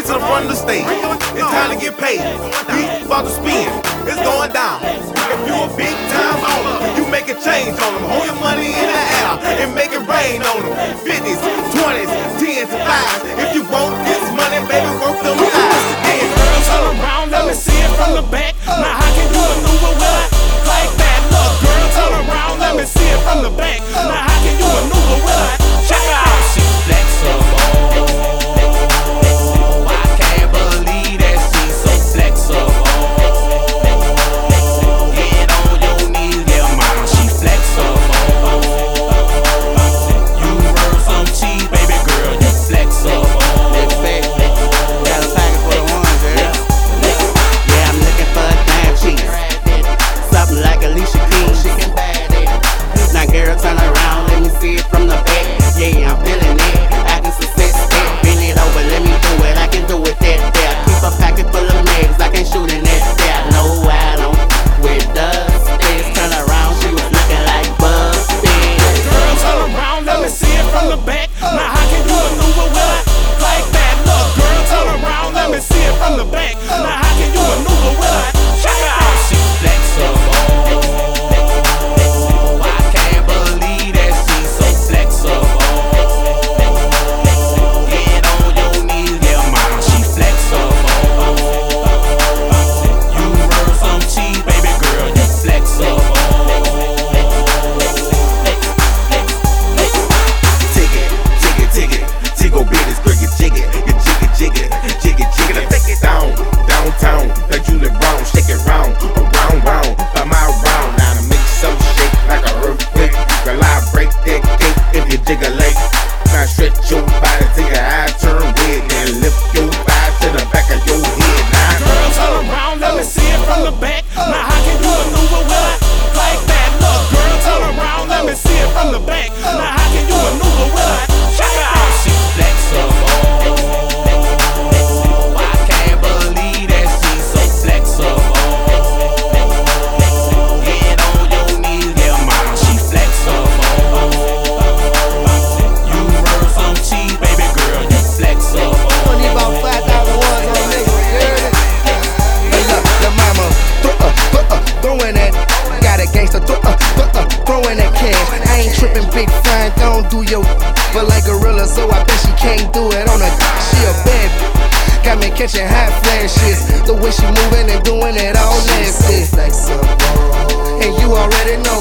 to the front of the stage. It's time to get paid. We about to spin. It's going down. If you a big time owner, you make a change on them. Hold your money in the air and make it rain on them. 50s, 20s, 10s, 5s. If you want this money, baby, work them lives. Girl, turn around, let me see it from the back. Now how can you maneuver with it like that? Look, girl, turn around, let me see it from the back. Now how can you maneuver with it? Check it out. She flexible. I can't believe that she's so flexible. Get on your knees, yeah, mama, she flexible. You worth some cheese, baby girl, you flexible. Got a pocket for the ones, yeah. Yeah, I'm looking for a damn cheese. Something like Alicia Keys. Now girl, turn around, let me see it from the back. Yeah, I'm feeling it, I can success it. Bend it over, let me do it, I can do it that there. Keep a pocket full of legs, I can shoot in that there. No, I don't, with dust. Turn around, she was looking like Busted. Girl, turn around, let me see it from the back. Now how can you maneuver with it like that? Look, girl, turn around, let me see it from the back. Now how can you maneuver with it? Check it out. She flexible. I can't believe that she's so flexible. Get on your knees, yeah, mama, she flexible. You worth some cheese, baby girl, you flexible. Ticket, Tigo business, cricket, jiggy, you jiggy, take it downtown, like Julie Brown, shake it round, round, by my round. Now to make some shake like a earthquake, girl, I break that cake if you jiggle like. Now stretch your body till your eyes turn red, and lift your thighs to the back of your head. Now Girl, turn around, let me see it from the back. Now how can you maneuver with it like that? Look, girl, turn around, let me see it from the back. Now how can you maneuver with it? Check it out. She flexible. I can't believe that she's so flexible. Get on your knees, yeah, mama, she flexible. You worth some cheese, baby girl, you flexible. Need about 5,000 ones on niggas, you heard it? Hey, look, the mama, throwing that. Got a gangster, throwing that cash. I ain't tripping, big fine, don't do your. But like Gorilla, so I bet she can't do it on a. She a bad. Got me catching hot flashes. The way she moving and doing it all nasty. And you already know